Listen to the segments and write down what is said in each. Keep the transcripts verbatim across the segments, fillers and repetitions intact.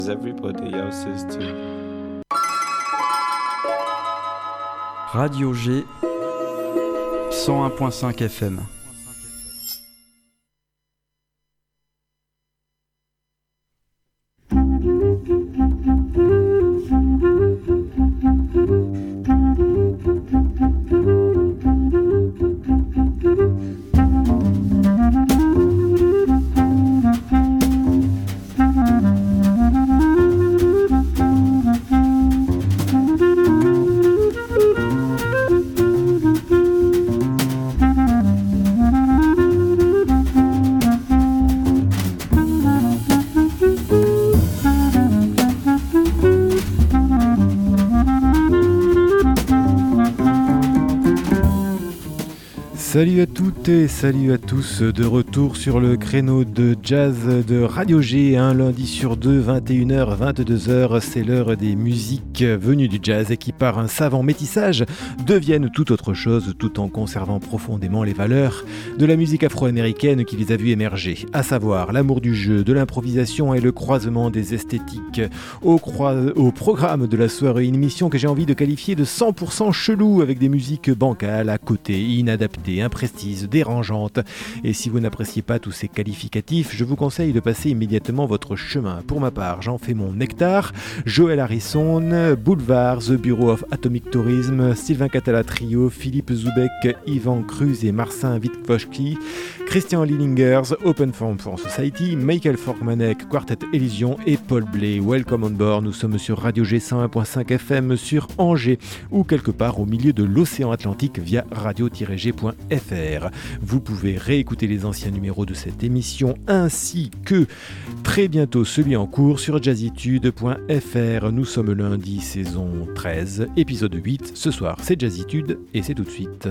Everybody else's too. Radio G cent un point cinq F M. Salut à toutes et salut à tous, de retour sur le créneau de jazz de Radio G, un lundi sur deux, vingt et une heures, vingt-deux heures, c'est l'heure des musiques venues du jazz et qui par un savant métissage deviennent tout autre chose tout en conservant profondément les valeurs de la musique afro-américaine qui les a vues émerger, à savoir l'amour du jeu, de l'improvisation et le croisement des esthétiques. Au, croi- au programme de la soirée, une émission que j'ai envie de qualifier de cent pour cent chelou avec des musiques bancales, à côté, inadaptées, imprécises, dérangeantes. Et si vous n'appréciez pas tous ces qualificatifs, je vous conseille de passer immédiatement votre chemin. Pour ma part, j'en fais mon nectar. Joel Harrison, Boulevard, The Bureau of Atomic Tourism, Sylvain Catala Trio, Philippe Zoubek, Yvan Cruz et Marcin Witkowski, Christian Lillingers, Open Forum for Society, Michael Formanek, Quartet Elysion et Paul Bley. Welcome on board, nous sommes sur Radio G cent un point cinq F M sur Angers ou quelque part au milieu de l'océan Atlantique via radio tiret g point f r. Vous pouvez réécouter les anciens numéros de cette émission ainsi que très bientôt celui en cours sur jazzitude point f r. Nous sommes lundi, saison treize, épisode huit. Ce soir, c'est Jazzitude et c'est tout de suite.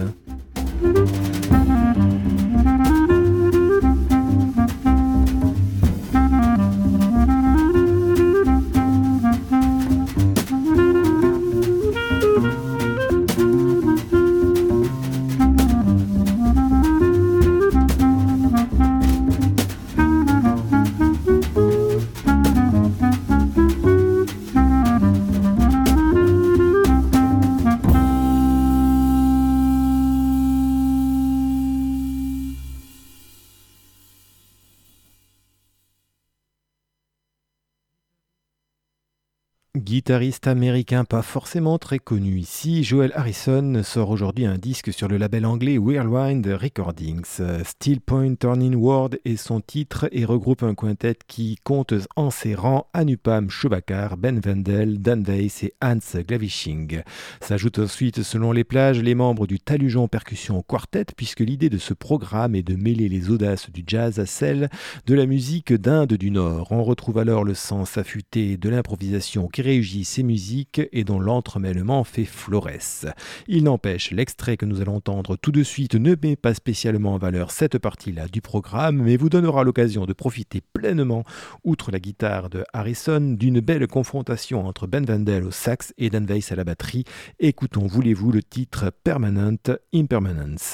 Guitariste américain pas forcément très connu ici, Joel Harrison sort aujourd'hui un disque sur le label anglais Whirlwind Recordings. Steel Point Turning World est son titre et regroupe un quintet qui compte en ses rangs Anupam Shobakar, Ben Wendell, Dan Weiss et Hans Glavishing. S'ajoutent ensuite, selon les plages, les membres du Talujon Percussion Quartet, puisque l'idée de ce programme est de mêler les audaces du jazz à celles de la musique d'Inde du Nord. On retrouve alors le sens affûté de l'improvisation qui réussit ces musiques et dont l'entremêlement fait florès. Il n'empêche, l'extrait que nous allons entendre tout de suite ne met pas spécialement en valeur cette partie-là du programme, mais vous donnera l'occasion de profiter pleinement, outre la guitare de Harrison, d'une belle confrontation entre Ben Wendell au sax et Dan Weiss à la batterie. Écoutons, voulez-vous, le titre Permanent Impermanence.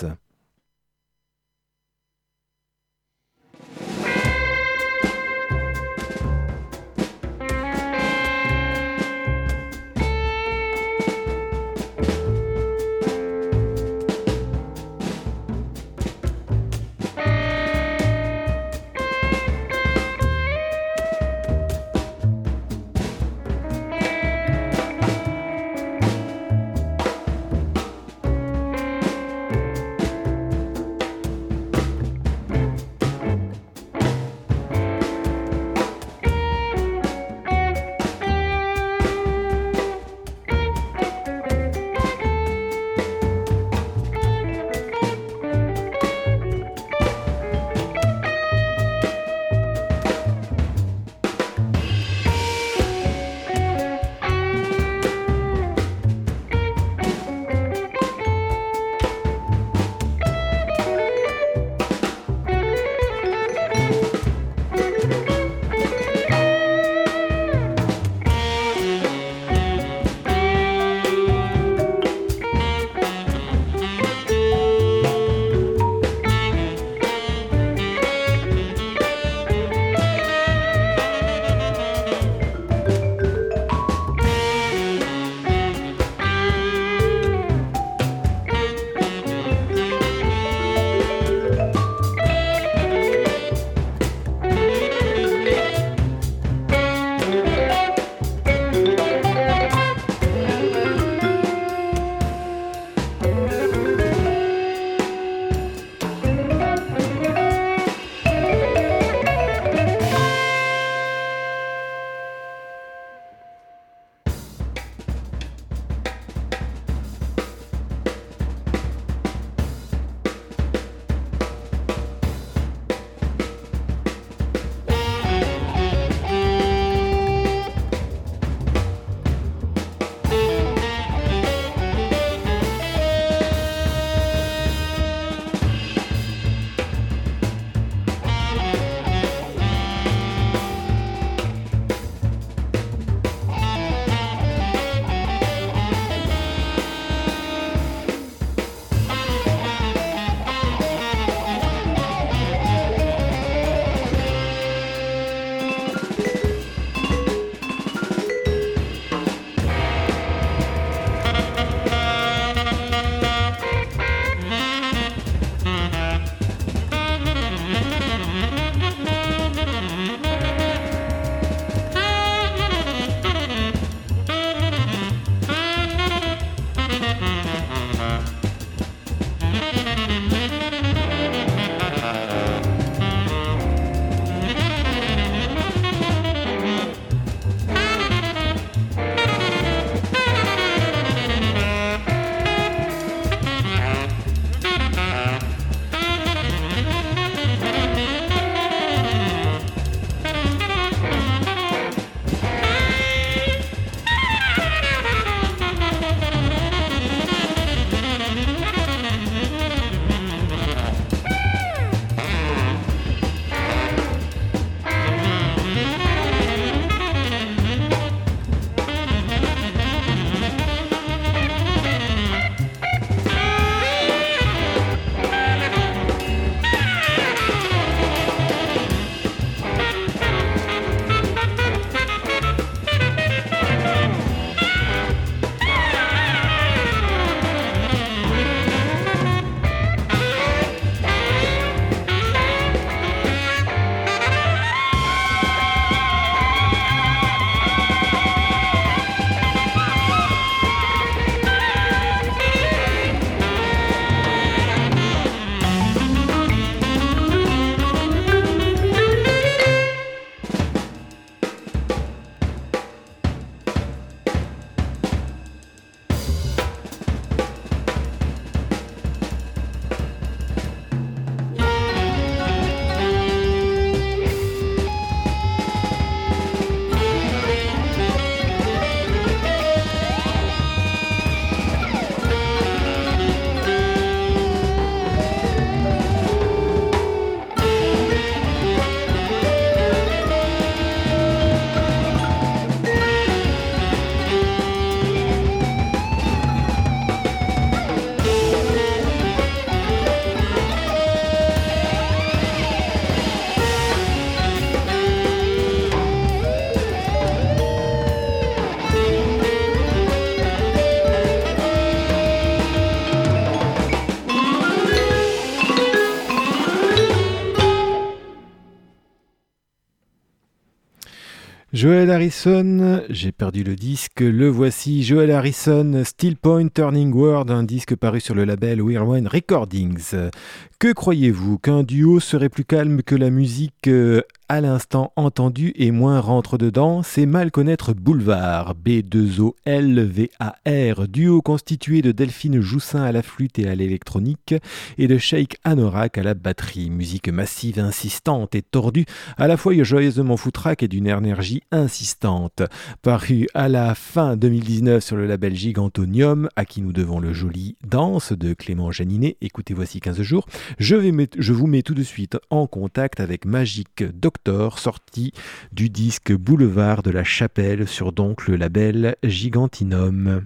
Joel Harrison, j'ai perdu le disque, le voici, Joel Harrison, Still Point Turning World, un disque paru sur le label Whirlwind Recordings. Que croyez-vous, qu'un duo serait plus calme que la musique euh, à l'instant entendue et moins rentre dedans? C'est mal connaître Boulevard, B deux O L V A R, duo constitué de Delphine Joussin à la flûte et à l'électronique et de Sheikh Anorak à la batterie. Musique massive, insistante et tordue, à la fois joyeusement foutraque et d'une énergie insistante. Paru à la fin deux mille dix-neuf sur le label Gigantonium, à qui nous devons le joli Danse de Clément Janinet. Écoutez, voici quinze jours. Je, vais met, je vous mets tout de suite en contact avec Magic Doctor, sorti du disque Boulevard de la Chapelle sur donc le label Gigantinum.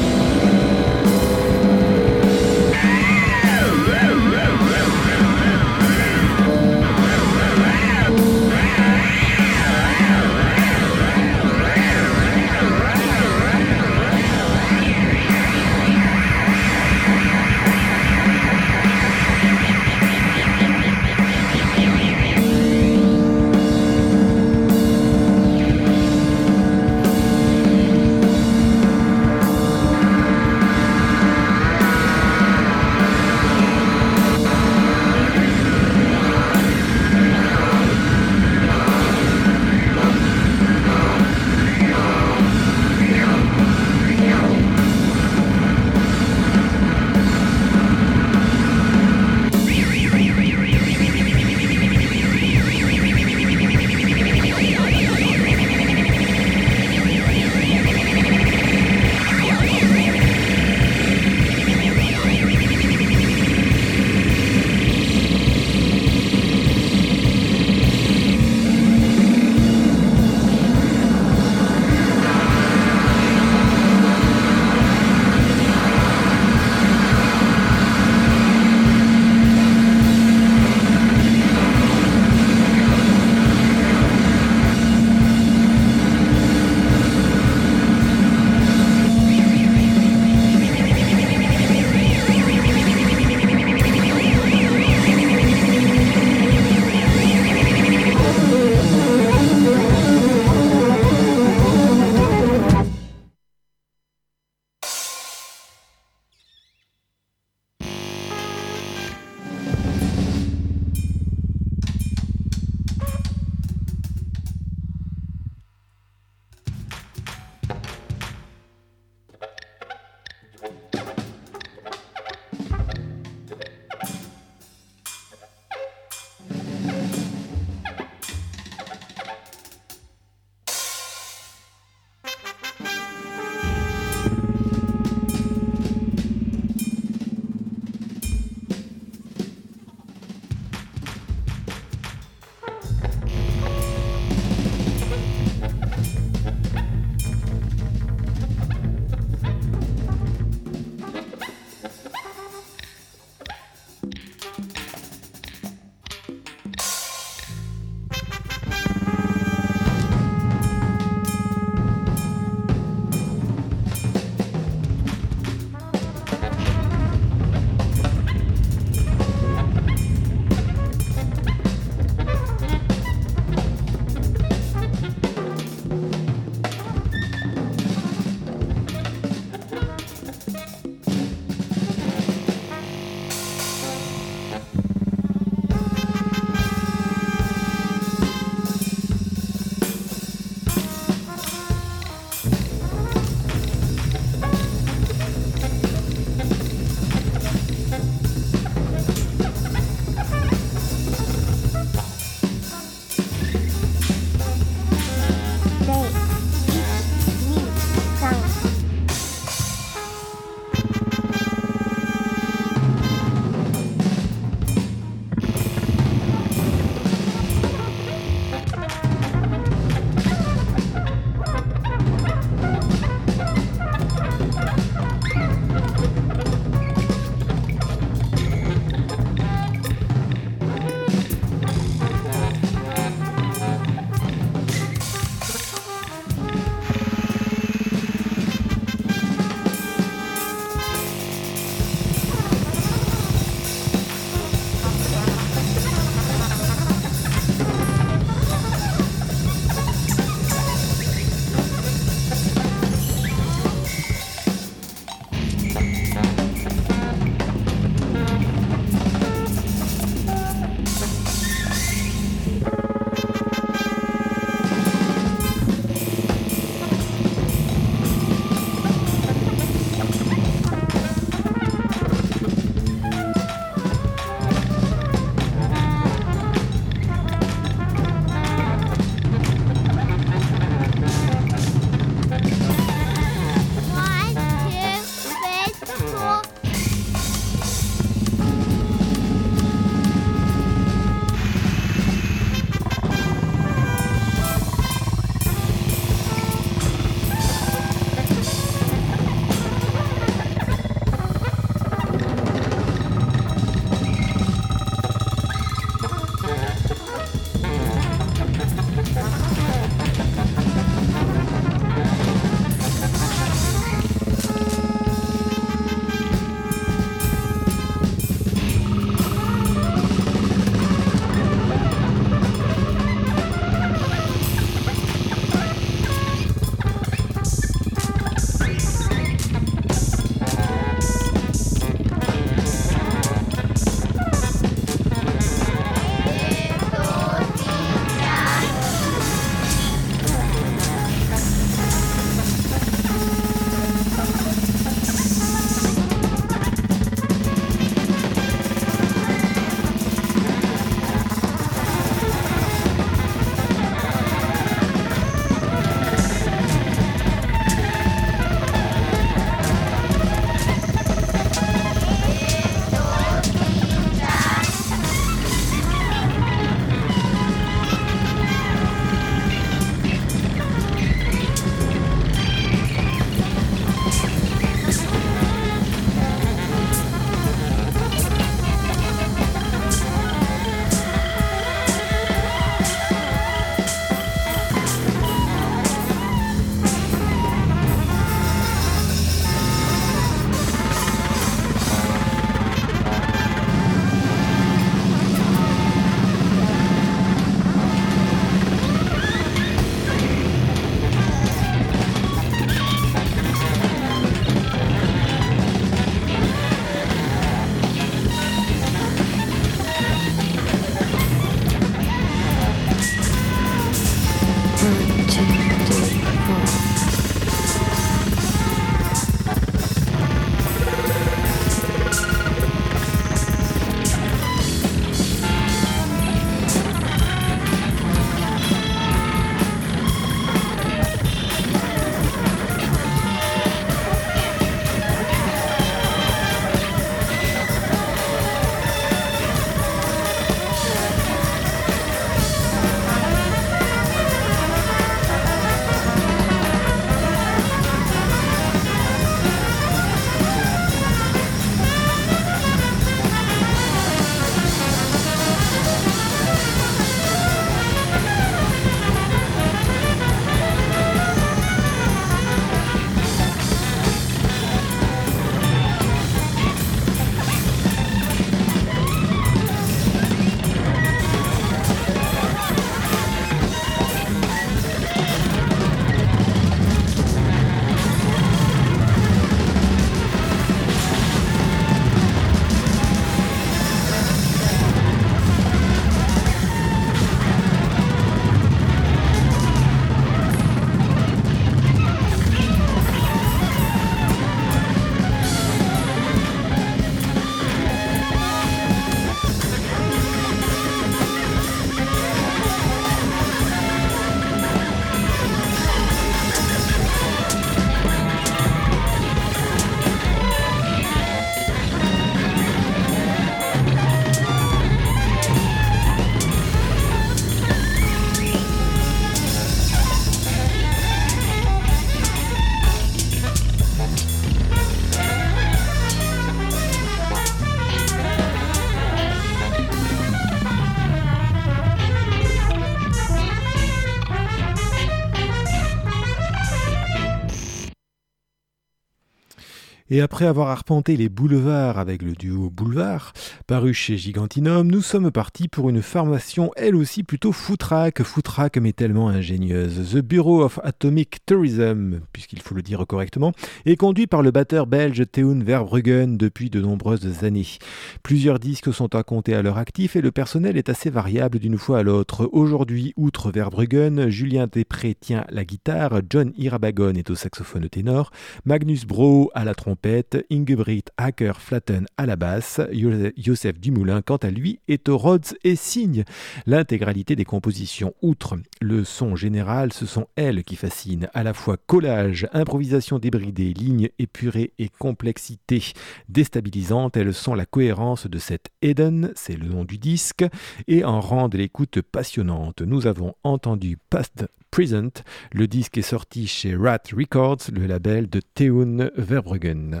Et après avoir arpenté les boulevards avec le duo Boulevard, paru chez Gigantinum, nous sommes partis pour une formation elle aussi plutôt foutraque, foutraque mais tellement ingénieuse. The Bureau of Atomic Tourism, puisqu'il faut le dire correctement, est conduit par le batteur belge Teun Verbruggen depuis de nombreuses années. Plusieurs disques sont à compter à leur actif et le personnel est assez variable d'une fois à l'autre. Aujourd'hui, outre Verbruggen, Julien Després tient la guitare, John Irabagon est au saxophone ténor, Magnus Bro à la trompette, Ingebrigt Acker-Flatten à la basse, Joseph Dumoulin quant à lui est au Rhodes et signe l'intégralité des compositions. Outre le son général, ce sont elles qui fascinent, à la fois collage, improvisation débridée, lignes épurées et complexité déstabilisante. Elles sont la cohérence de cet Eden, c'est le nom du disque, et en rendent l'écoute passionnante. Nous avons entendu Past Present, le disque est sorti chez Rat Records, le label de Teun Verbruggen.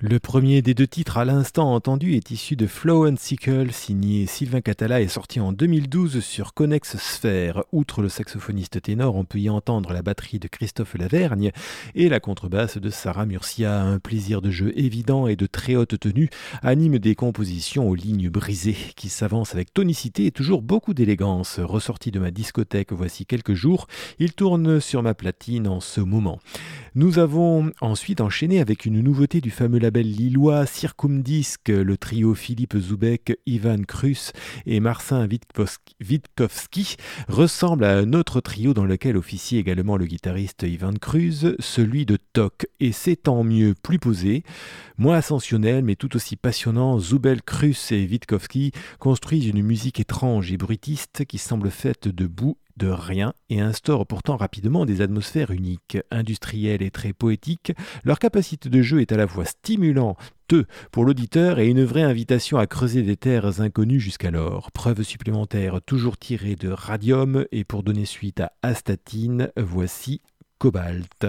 Le premier des deux titres à l'instant entendu est issu de Flow and Sickle, signé Sylvain Catala et sorti en deux mille douze sur Connex Sphere. Outre le saxophoniste ténor, on peut y entendre la batterie de Christophe Lavergne et la contrebasse de Sarah Murcia. Un plaisir de jeu évident et de très haute tenue anime des compositions aux lignes brisées qui s'avancent avec tonicité et toujours beaucoup d'élégance. Ressorti de ma discothèque voici quelques jours, il tourne sur ma platine en ce moment. Nous avons ensuite enchaîné avec une nouveauté du fameux label lillois Circumdisc. Le trio Philippe Zoubek, Ivan Krus et Marcin Witkowski ressemble à un autre trio dans lequel officie également le guitariste Ivan Krus, celui de Toc. Et c'est tant mieux, plus posé, moins ascensionnel mais tout aussi passionnant. Zoubek, Krus et Witkowski construisent une musique étrange et bruitiste qui semble faite de boue, de rien, et instaure pourtant rapidement des atmosphères uniques, industrielles et très poétiques. Leur capacité de jeu est à la fois stimulante pour l'auditeur et une vraie invitation à creuser des terres inconnues jusqu'alors. Preuve supplémentaire toujours tirée de Radium, et pour donner suite à Astatine, voici Cobalt.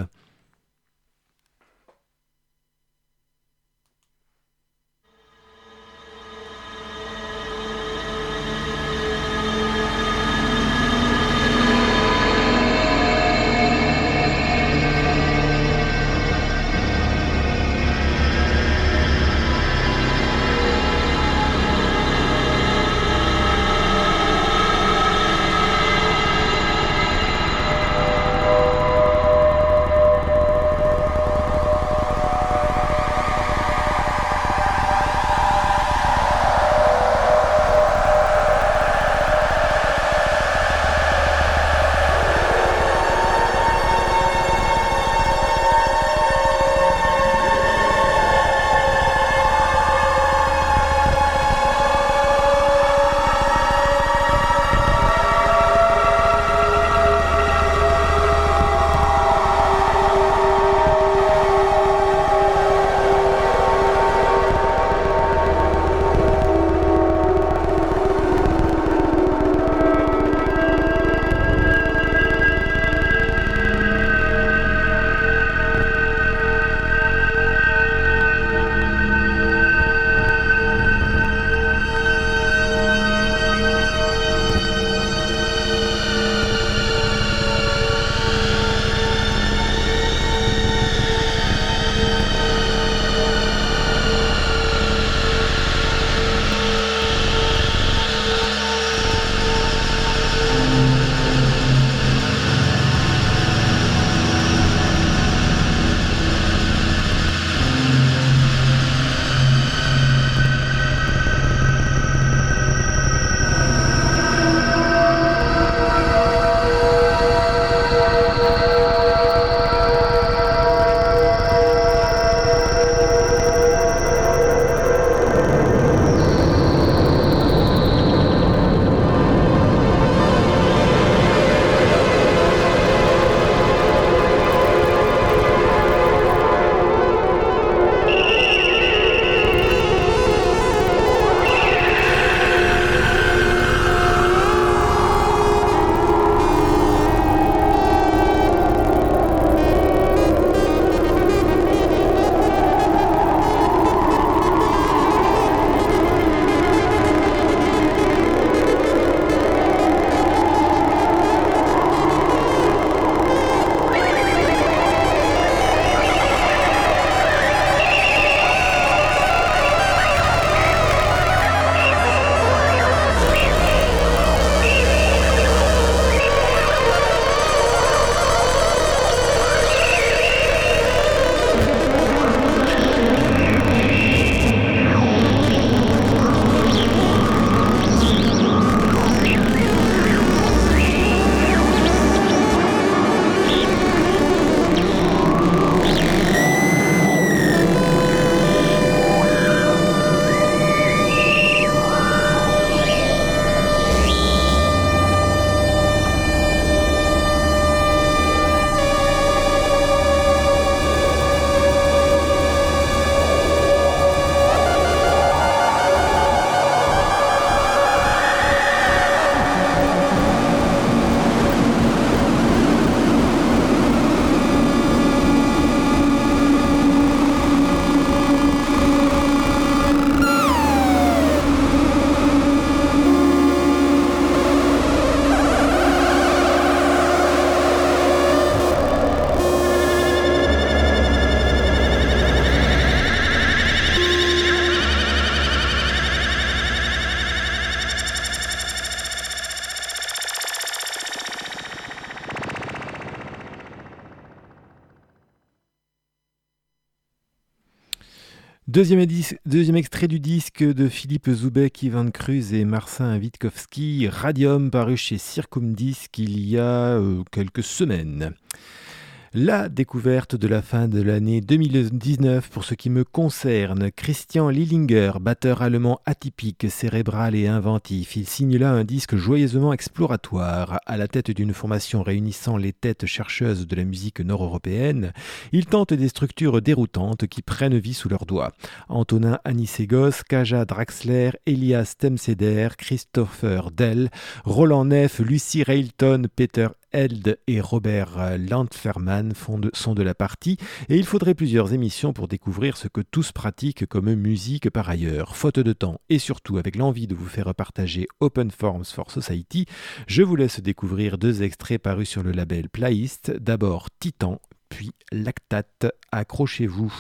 Deuxième, édis- deuxième extrait du disque de Philippe Zoubek, Ivan Cruz et Marcin Witkowski, Radium, paru chez Circumdisc il y a euh, quelques semaines. La découverte de la fin de l'année deux mille dix-neuf pour ce qui me concerne, Christian Lillinger, batteur allemand atypique, cérébral et inventif. Il signe là un disque joyeusement exploratoire. À la tête d'une formation réunissant les têtes chercheuses de la musique nord-européenne, il tente des structures déroutantes qui prennent vie sous leurs doigts. Antonin Anisegos, Kaja Draxler, Elias Temseder, Christopher Dell, Roland Neff, Lucy Railton, Peter Held et Robert Landferman de, sont de la partie, et il faudrait plusieurs émissions pour découvrir ce que tous pratiquent comme musique par ailleurs. Faute de temps et surtout avec l'envie de vous faire partager Open Forms for Society, je vous laisse découvrir deux extraits parus sur le label Playlist. D'abord Titan, puis Lactate. Accrochez-vous.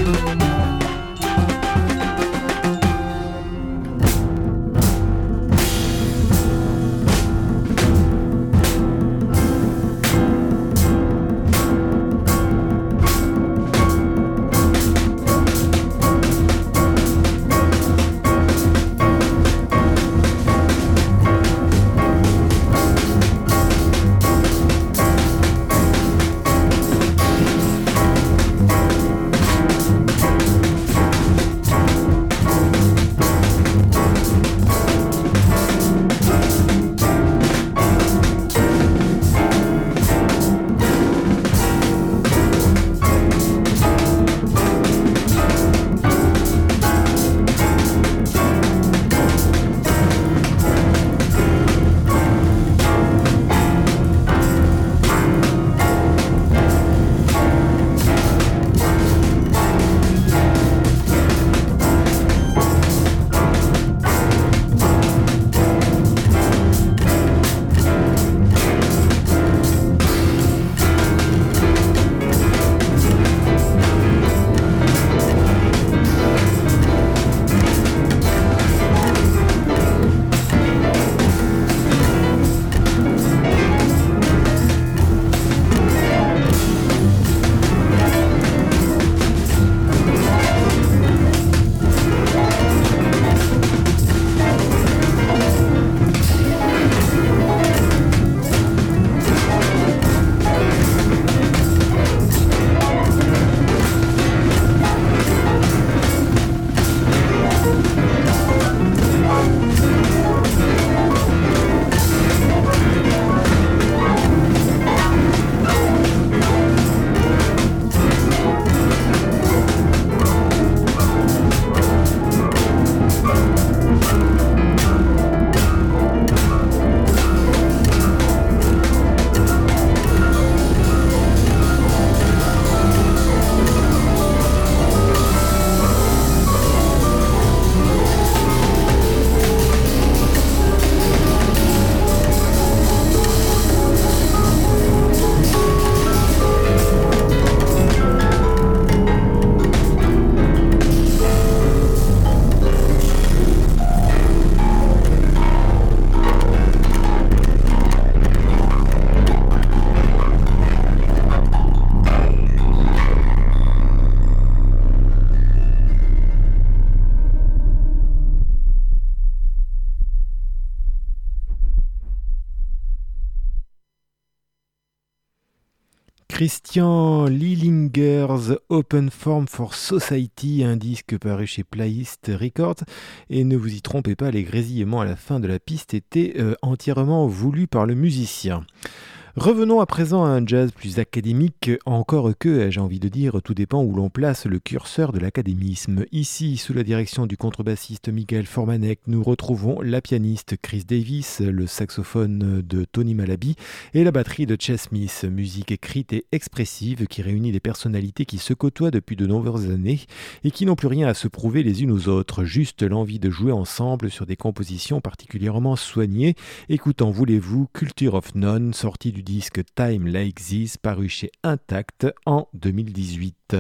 Christian Lillinger's Open Form for Society, un disque paru chez Playist Records. Et ne vous y trompez pas, les grésillements à la fin de la piste étaient euh, entièrement voulus par le musicien. Revenons à présent à un jazz plus académique, encore que, j'ai envie de dire, tout dépend où l'on place le curseur de l'académisme. Ici, sous la direction du contrebassiste Miguel Formanek, nous retrouvons la pianiste Chris Davis, le saxophone de Tony Malaby et la batterie de Chess Smith, musique écrite et expressive qui réunit des personnalités qui se côtoient depuis de nombreuses années et qui n'ont plus rien à se prouver les unes aux autres, juste l'envie de jouer ensemble sur des compositions particulièrement soignées. Écoutons, voulez-vous, Culture of None, sorti du disque Time Like This, paru chez Intact en deux mille dix-huit.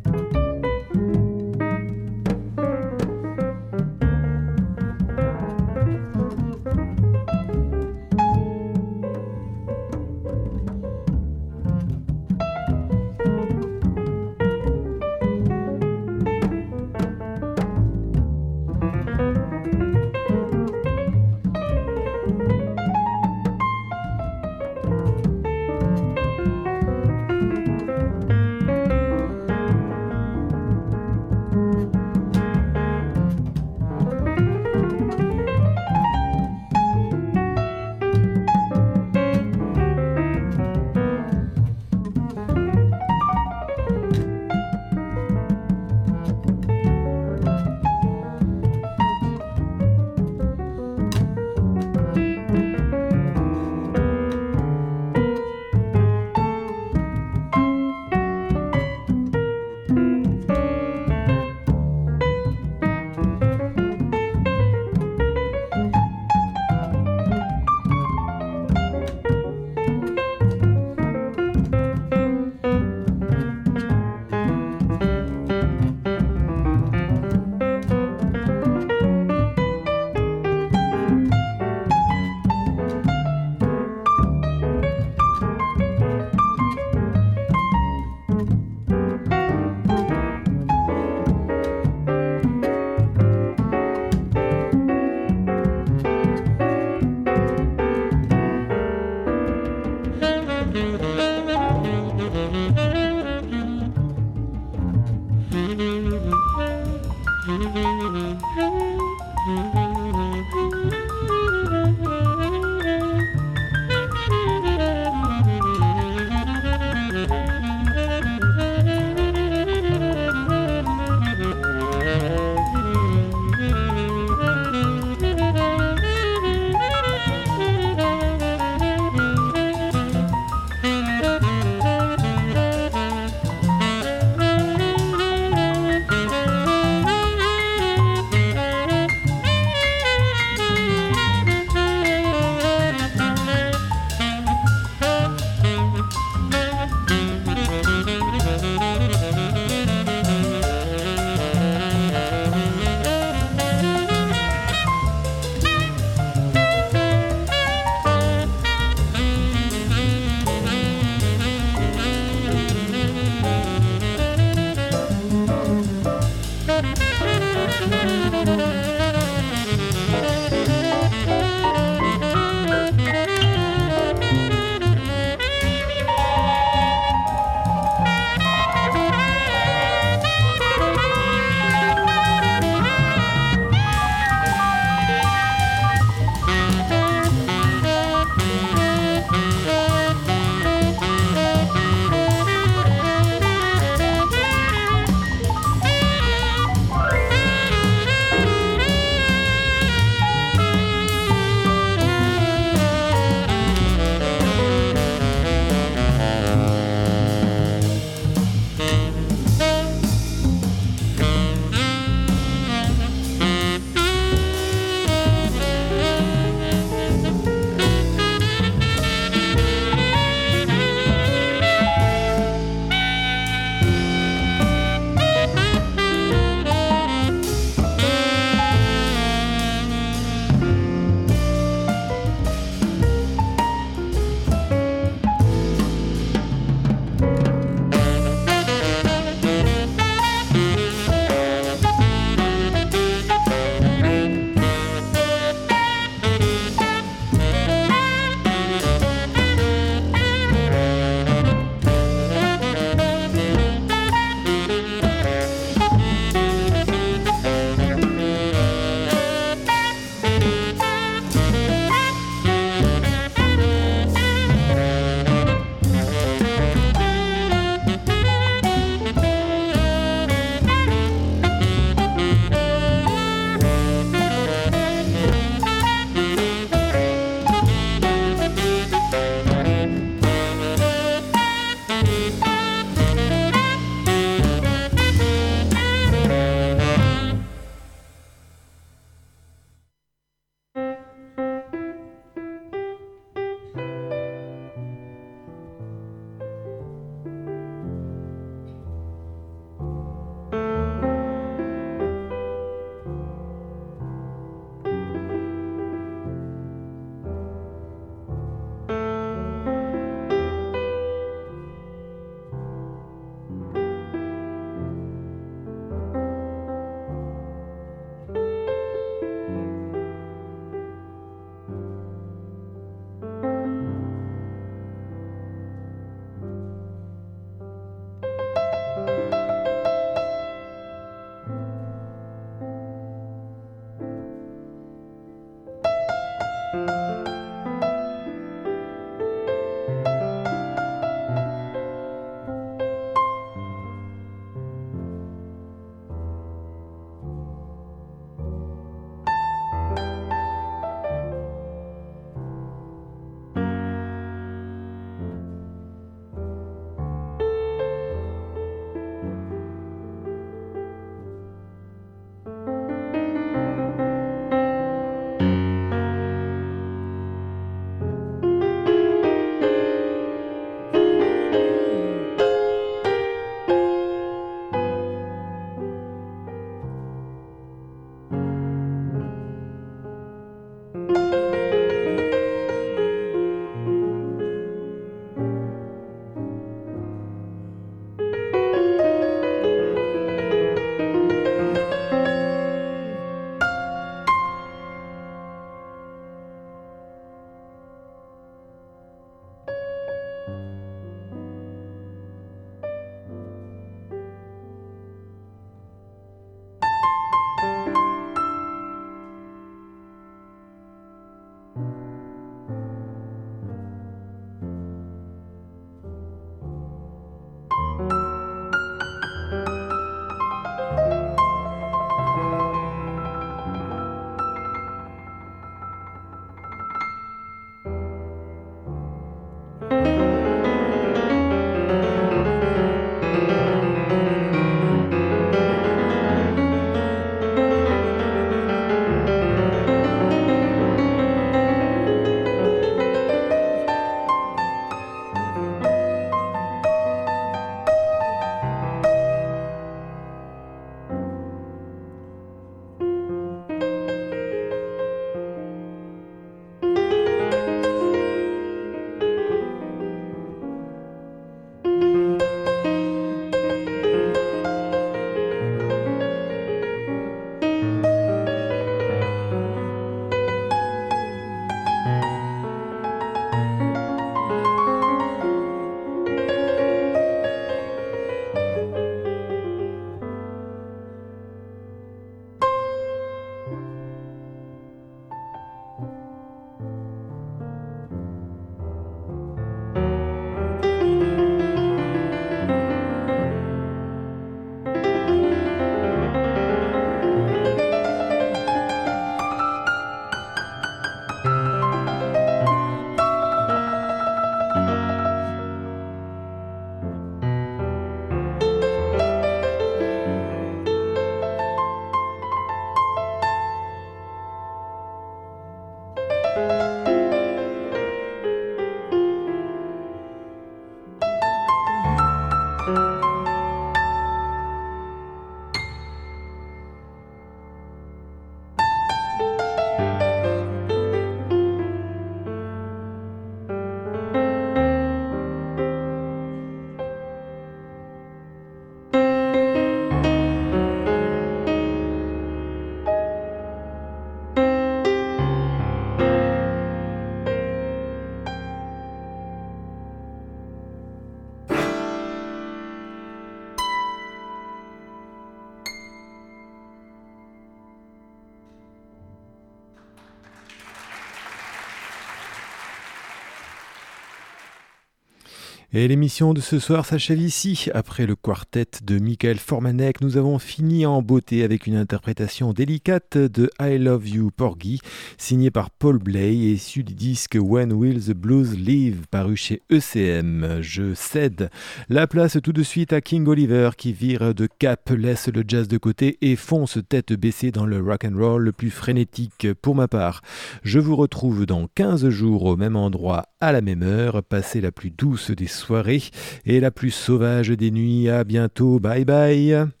Et l'émission de ce soir s'achève ici. Après le quartet de Michael Formanek, nous avons fini en beauté avec une interprétation délicate de I Love You Porgy, signée par Paul Bley et issu du disque When Will the Blues Leave, paru chez E C M. Je cède la place tout de suite à King Oliver qui vire de cap, laisse le jazz de côté et fonce tête baissée dans le rock and roll le plus frénétique. Pour ma part, je vous retrouve dans quinze jours au même endroit à la même heure. Passez la plus douce des soirées et la plus sauvage des nuits. À bientôt, bye bye.